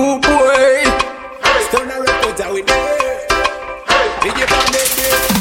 Rude boy. Stone a records with it. Did you find it?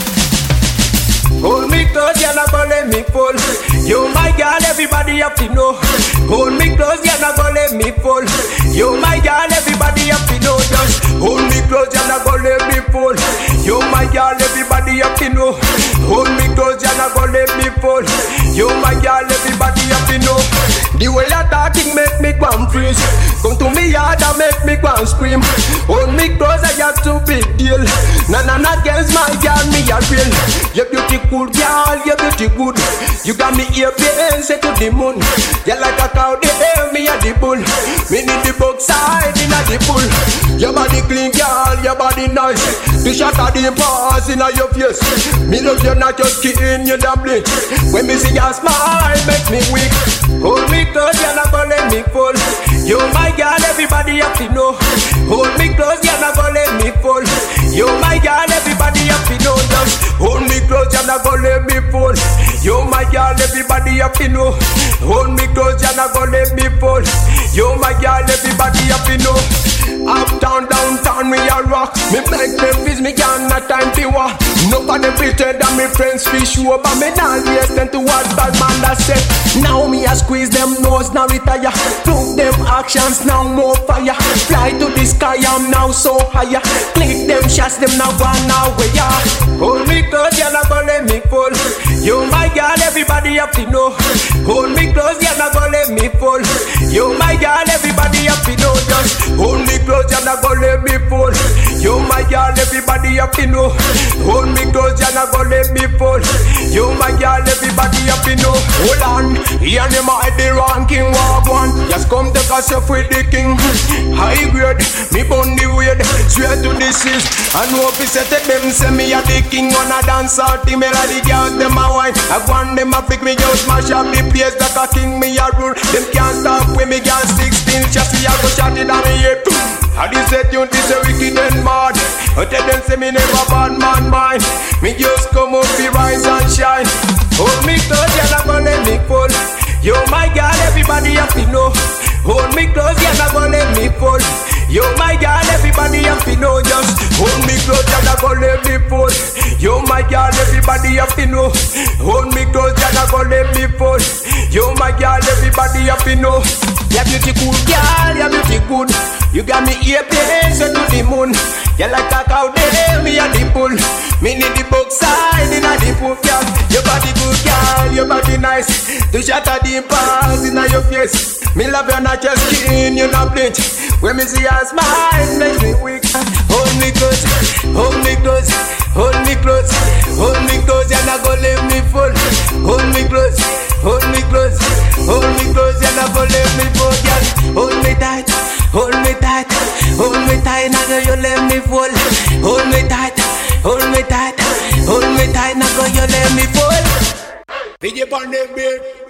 Hold me close, you're not gonna let me fall. You my girl, everybody have to know. Hold me close, you're not gonna let me fall. You my girl, everybody have to know. Just hold me close, you're not gonna let me fall. You my girl, everybody have to know. Hold me close, you're not gonna let me fall. You my girl, everybody have to know. The way you're talking make me go and freeze. Come to me yard and make me go and scream. Hold me close, I got too big deal. Nah, against my girl, me a real. You beautiful girl, you beauty good. You got me here, say to the moon. You like a cow, the air, me a the bull. Me need the book side in a the pool. Your body clean, girl, your body nice. The shot of the paws in your face. Me love you not just kidding, you dumpling. When me see your smile, make me weak. Hold me close, you're not gonna let me fall. You my girl, everybody have to know. Hold me close, you're not gonna let me fall. You my girl, everybody have to know. Just hold me close, you're not gonna let me fall. You my girl, everybody have to know. Hold me close, you're not gonna let me fall. You my girl, everybody have to know. Uptown, downtown, me a rock. Me make them fizz, me can't not time to walk. Nobody pretend that me friends fish you up. But me not listen to what bad man that said. Now me a squeeze them nose, now retire. Prove them actions, now more fire. Fly to the sky, I'm now so higher. Click them shots, them now one away. Hold me close, you're not gonna let me fall. You my girl, everybody have to know. Hold me close, you're not gonna let me fall. You my girl, everybody have to know. Just hold me close, you're not gonna let me fall. You my girl, everybody have to know. Hold me close, you're not gonna let me fall. You my girl, everybody have to know. Hold on, here them are the ranking walk one. Just come take us off with the king. High grade, me bun the weed. Straight to the sis. I know if it's set them say me a the king. Wanna dance out the melody, girls them a wine. I want them a pick me out, smash up the place like a king. Me a rule, them can't stop with me girl 16. Chassis I go shot it on me head. I this set you this a wicked and mad. I tell them say me never bad man mind. Me just come up the rise and shine. Hold me close, you're not gonna let me fall. You my girl, everybody have to know. Hold me close, you're not gonna let me fall. You my girl, everybody have to know. Just hold me close, you're not gonna let me fall. You my girl, everybody have to know. Hold me close, you're not gonna let me fall. You my girl, everybody have to know. You're beautiful girl, you're beauty good. You got me here, so to the moon. You like a cow there, me a the bull. Me need the book side in a the pool, girl. Your body good, girl, your body nice. To shatter the paws in your face. Me love you not just skin, you not blink. When me see your smile, make me weak. Hold me close, hold me close, hold me close, hold me close. You're not gonna let me fall. Hold me close, hold me close, hold me close. You're not gonna let me fall, girl. Hold me tight, hold me tight, hold me tight. Now you let me fall. Hold me tight, hold me tight, hold me tight. Now you let me fall. Did you burn the beard?